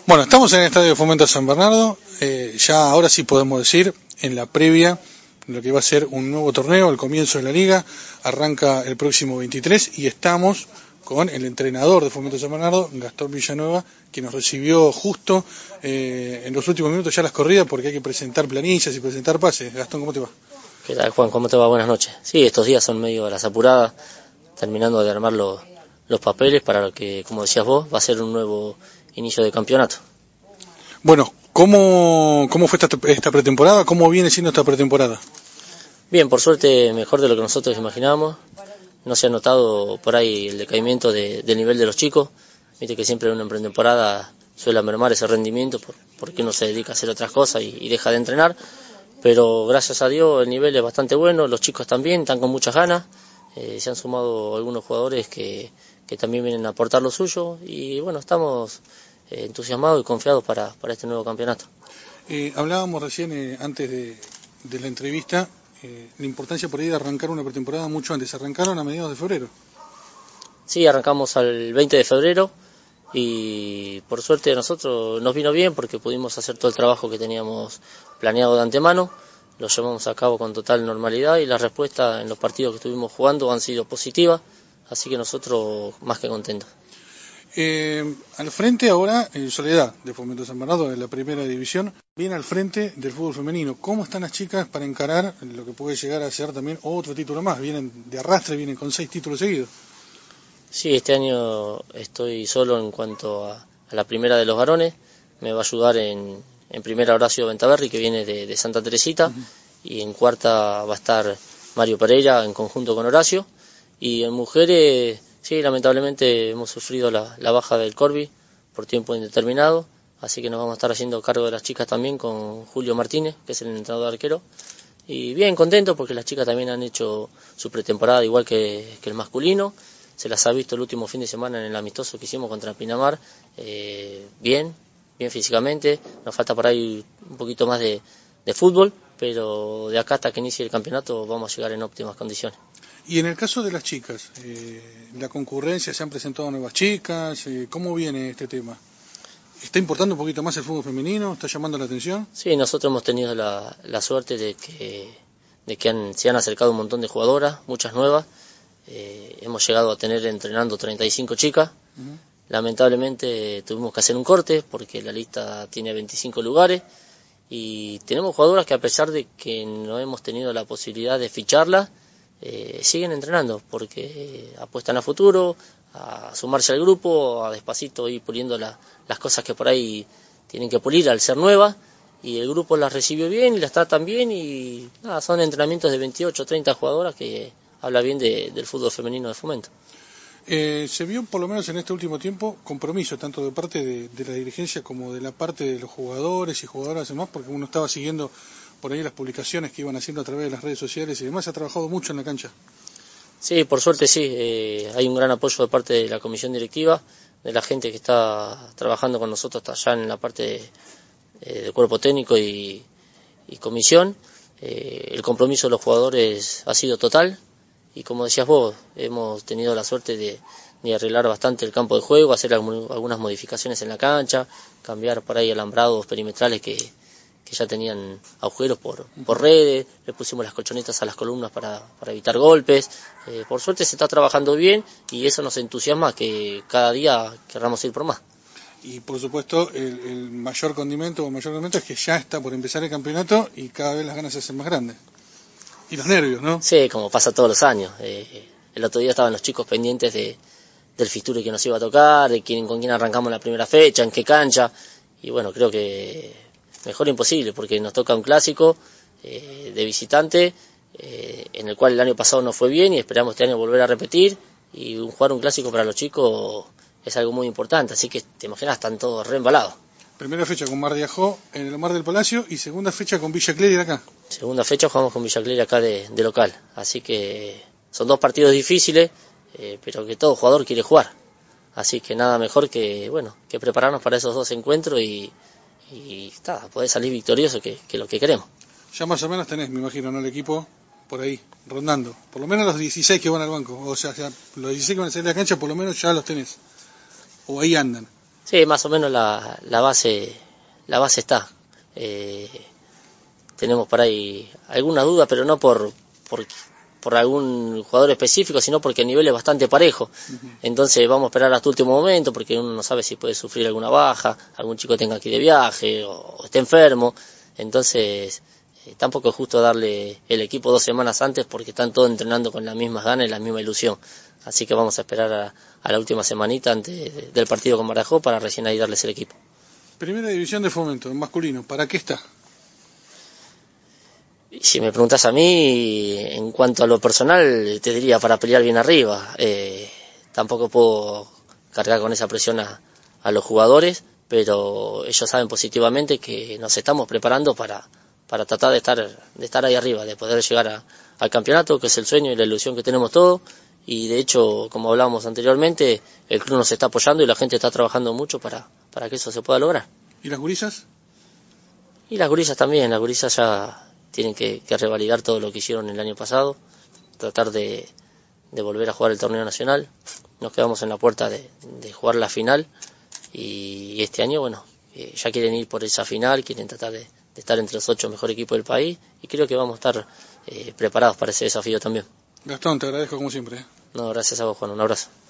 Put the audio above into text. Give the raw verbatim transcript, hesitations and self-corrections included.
Bueno, estamos en el Estadio de Fomento San Bernardo, eh, ya ahora sí podemos decir, en la previa, lo que va a ser un nuevo torneo, el comienzo de la liga, arranca el próximo veintitrés y estamos con el entrenador de Fomento San Bernardo, Gastón Villanueva, que nos recibió justo eh, en los últimos minutos ya las corridas porque hay que presentar planillas y presentar pases. Gastón, ¿cómo te va? ¿Qué tal, Juan? ¿Cómo te va? Buenas noches. Sí, estos días son medio de las apuradas, terminando de armar los, los papeles para lo que, como decías vos, va a ser un nuevo inicio de campeonato. Bueno, ¿cómo, cómo fue esta, esta pretemporada? ¿Cómo viene siendo esta pretemporada? Bien, por suerte mejor de lo que nosotros imaginábamos. No se ha notado por ahí el decaimiento de, del nivel de los chicos. Viste que siempre en una pretemporada suele mermar ese rendimiento por, porque uno se dedica a hacer otras cosas y, y deja de entrenar. Pero gracias a Dios el nivel es bastante bueno, los chicos también están con muchas ganas. Eh, se han sumado algunos jugadores que, que también vienen a aportar lo suyo y bueno, estamos eh, entusiasmados y confiados para, para este nuevo campeonato. Eh, hablábamos recién, eh, antes de, de la entrevista, eh, la importancia por ahí de arrancar una pretemporada mucho antes. Arrancaron a mediados de febrero. Sí, arrancamos al veinte de febrero y por suerte a nosotros nos vino bien porque pudimos hacer todo el trabajo que teníamos planeado de antemano. Lo llevamos a cabo con total normalidad y las respuestas en los partidos que estuvimos jugando han sido positivas, así que nosotros más que contentos. Eh, al frente ahora, en Soledad, de Fomento San Bernardo, de la primera división, viene al frente del fútbol femenino. ¿Cómo están las chicas para encarar lo que puede llegar a ser también otro título más? Vienen de arrastre, vienen con seis títulos seguidos. Sí, este año estoy solo en cuanto a, a la primera de los varones. Me va a ayudar en, en primera Horacio Ventaverri, que viene de, de Santa Teresita, uh-huh. Y en cuarta va a estar Mario Pereira en conjunto con Horacio. Y en mujeres, sí, lamentablemente hemos sufrido la, la baja del Corby por tiempo indeterminado, así que nos vamos a estar haciendo cargo de las chicas también con Julio Martínez, que es el entrenador arquero. Y bien contento porque las chicas también han hecho su pretemporada igual que, que el masculino. Se las ha visto el último fin de semana en el amistoso que hicimos contra Pinamar, eh, bien, bien físicamente. Nos falta por ahí un poquito más de, de fútbol, pero de acá hasta que inicie el campeonato vamos a llegar en óptimas condiciones. Y en el caso de las chicas, eh, la concurrencia, se han presentado nuevas chicas, eh, ¿cómo viene este tema? ¿Está importando un poquito más el fútbol femenino? ¿Está llamando la atención? Sí, nosotros hemos tenido la, la suerte de que, de que han, se han acercado un montón de jugadoras, muchas nuevas. Eh, hemos llegado a tener entrenando treinta y cinco chicas. Uh-huh. Lamentablemente tuvimos que hacer un corte porque la lista tiene veinticinco lugares y tenemos jugadoras que a pesar de que no hemos tenido la posibilidad de ficharlas, eh, siguen entrenando porque apuestan a futuro, a sumarse al grupo, a despacito ir puliendo la, las cosas que por ahí tienen que pulir al ser nuevas, y el grupo las recibió bien y las tratan bien y nada, son entrenamientos de veintiocho o treinta jugadoras que habla bien de, del fútbol femenino de Fomento. Eh, se vio por lo menos en este último tiempo compromiso tanto de parte de, de la dirigencia como de la parte de los jugadores y jugadoras y demás, porque uno estaba siguiendo por ahí las publicaciones que iban haciendo a través de las redes sociales y demás. Se ha trabajado mucho en la cancha. Sí, por suerte sí, eh, hay un gran apoyo de parte de la comisión directiva, de la gente que está trabajando con nosotros hasta allá en la parte de, eh, del cuerpo técnico y, y comisión. Eh, el compromiso de los jugadores ha sido total. Y como decías vos, hemos tenido la suerte de, de arreglar bastante el campo de juego, hacer algunas modificaciones en la cancha, cambiar por ahí alambrados perimetrales que, que ya tenían agujeros por, por redes, le pusimos las colchonetas a las columnas para, para evitar golpes. Eh, por suerte se está trabajando bien y eso nos entusiasma que cada día querramos ir por más. Y por supuesto el, el mayor condimento o mayor condimento es que ya está por empezar el campeonato y cada vez las ganas se hacen más grandes. Y los nervios, ¿no? Sí, como pasa todos los años. Eh, el otro día estaban los chicos pendientes de, del fixture que nos iba a tocar, de quién, con quién arrancamos la primera fecha, en qué cancha. Y bueno, creo que mejor imposible, porque nos toca un clásico eh, de visitante, eh, en el cual el año pasado no fue bien y esperamos este año volver a repetir. Y un, jugar un clásico para los chicos es algo muy importante, así que te imaginas, están todos re embalados. Primera fecha con Mar de Ajó en el Mar del Palacio y segunda fecha con Villa Clery acá. Segunda fecha jugamos con Villa Clery acá de, de local, así que son dos partidos difíciles, eh, pero que todo jugador quiere jugar. Así que nada mejor que bueno que prepararnos para esos dos encuentros y, y está, poder salir victorioso, que, que lo que queremos. Ya más o menos tenés, me imagino, ¿no? El equipo por ahí, rondando. Por lo menos los dieciséis que van al banco, o sea, ya, los dieciséis que van a salir de la cancha, por lo menos ya los tenés. O ahí andan. Sí, más o menos la, la base la base está. Eh, tenemos por ahí alguna duda, pero no por, por por algún jugador específico, sino porque el nivel es bastante parejo. Uh-huh. Entonces vamos a esperar hasta último momento, porque uno no sabe si puede sufrir alguna baja, algún chico tenga que ir de viaje o, o esté enfermo. Entonces eh, tampoco es justo darle el equipo dos semanas antes, porque están todos entrenando con las mismas ganas y la misma ilusión. Así que vamos a esperar a, a la última semanita antes de, del partido con Badajoz para recién ahí darles el equipo. Primera división de Fomento, en masculino, ¿para qué está? Si me preguntas a mí, en cuanto a lo personal, te diría para pelear bien arriba. Eh, tampoco puedo cargar con esa presión a, a los jugadores, pero ellos saben positivamente que nos estamos preparando para, para tratar de estar, de estar ahí arriba, de poder llegar a, al campeonato, que es el sueño y la ilusión que tenemos todos. Y de hecho, como hablábamos anteriormente, el club nos está apoyando y la gente está trabajando mucho para, para que eso se pueda lograr. ¿Y las gurisas? Y las gurisas también, las gurisas ya tienen que, que revalidar todo lo que hicieron el año pasado, tratar de, de volver a jugar el torneo nacional. Nos quedamos en la puerta de, de jugar la final y este año, bueno, eh, ya quieren ir por esa final, quieren tratar de, de estar entre los ocho mejores equipos del país y creo que vamos a estar eh, preparados para ese desafío también. Gastón, te agradezco como siempre. ¿eh? No, gracias a vos, Juan, un abrazo.